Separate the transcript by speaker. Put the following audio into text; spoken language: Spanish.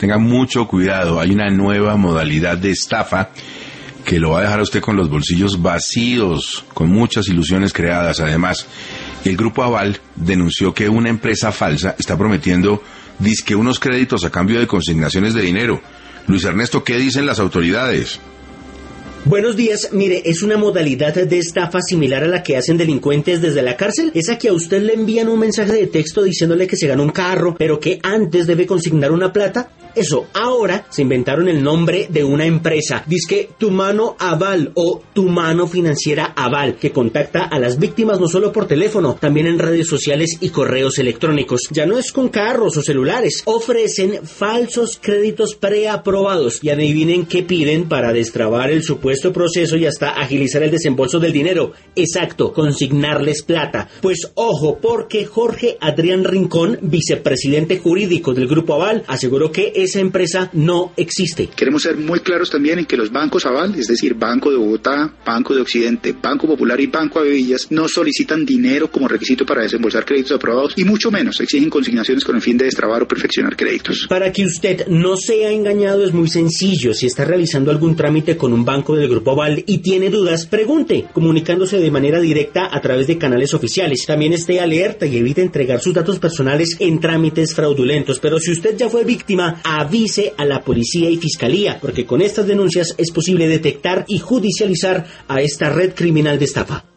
Speaker 1: tenga mucho cuidado. Hay una nueva modalidad de estafa que lo va a dejar a usted con los bolsillos vacíos, con muchas ilusiones creadas. Además, el Grupo Aval denunció que una empresa falsa está prometiendo dizque unos créditos a cambio de consignaciones de dinero. Luis Ernesto, ¿qué dicen las autoridades?
Speaker 2: Buenos días, mire, es una modalidad de estafa similar a la que hacen delincuentes desde la cárcel, esa que a usted le envían un mensaje de texto diciéndole que se ganó un carro, pero que antes debe consignar una plata. Eso, ahora se inventaron el nombre de una empresa, dizque Tu Mano Aval o Tu Mano Financiera Aval, que contacta a las víctimas no solo por teléfono, también en redes sociales y correos electrónicos. Ya no es con carros o celulares, ofrecen falsos créditos preaprobados y adivinen qué piden para destrabar el supuesto proceso y hasta agilizar el desembolso del dinero. Exacto, consignarles plata. Pues ojo, porque Jorge Adrián Rincón, vicepresidente jurídico del Grupo Aval, aseguró que esa empresa no existe.
Speaker 3: Queremos ser muy claros también en que los bancos Aval, es decir, Banco de Bogotá, Banco de Occidente, Banco Popular y Banco Avevillas, no solicitan dinero como requisito para desembolsar créditos aprobados y mucho menos exigen consignaciones con el fin de destrabar o perfeccionar créditos.
Speaker 2: Para que usted no sea engañado es muy sencillo. Si está realizando algún trámite con un banco del Grupo Aval y tiene dudas, pregunte, comunicándose de manera directa a través de canales oficiales. También esté alerta y evite entregar sus datos personales en trámites fraudulentos. Pero si usted ya fue víctima, avise a la policía y fiscalía, porque con estas denuncias es posible detectar y judicializar a esta red criminal de estafa.